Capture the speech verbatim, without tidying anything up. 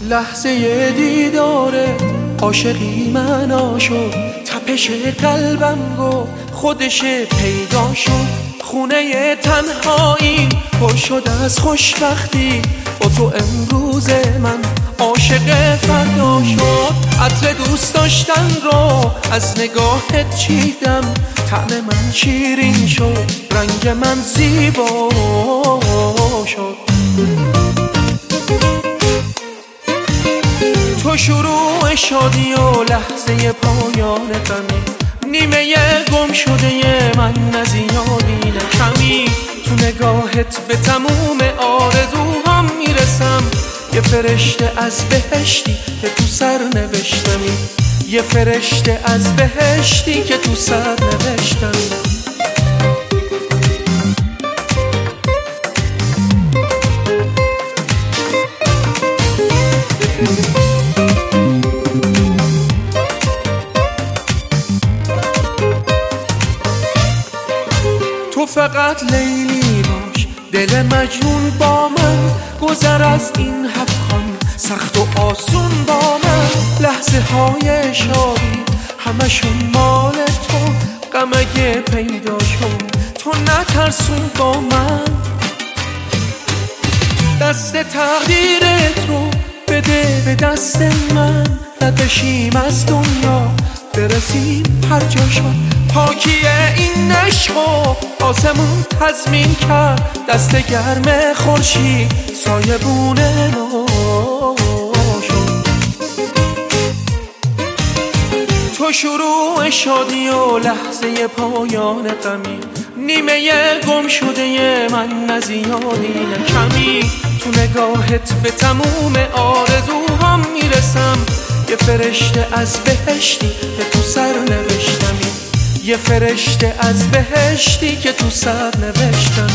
لحظه دیداره عاشقی من شد، تپش قلبم گفت خودش پیدا شد. خونه تنهایی پر شد از خوشبختی، با تو امروز من عاشق فردا شد. عطر دوست داشتن رو از نگاهت چیدم، طعم من شیرین شد، رنگ من زیبا شد. تو شروع شادی و لحظه پایان غمی، نیمه گم شده من از یادی نکمی. تو نگاهت به تموم آرزوهام میرسم، یه فرشته از بهشتی که تو سر نوشتمی، یه فرشته از بهشتی که تو سر نوشتمی. تو فقط لیلی باش، دل مجنون با من، گذر از این هفت خان سخت و آسون با من. لحظه های شادی همشون مال تو، غم اگه پیدا شد تو نترسون با من. دست تقدیرت رو بده به دست من، نبشیم از دنیا برسیم هر جا شد. پاکی این عشقو آسمون تضمین کرد، دست گرم خورشید سایبون ما شد. تو شروع شادی و لحظه پایان غمی، نیمه گم شده من از یادی نکمی. تو نگاهت به تموم آرزوهام میرسم، یه فرشته از بهشتی که تو سر نوشتمی، یه فرشته از بهشتی که تو سر نوشتم.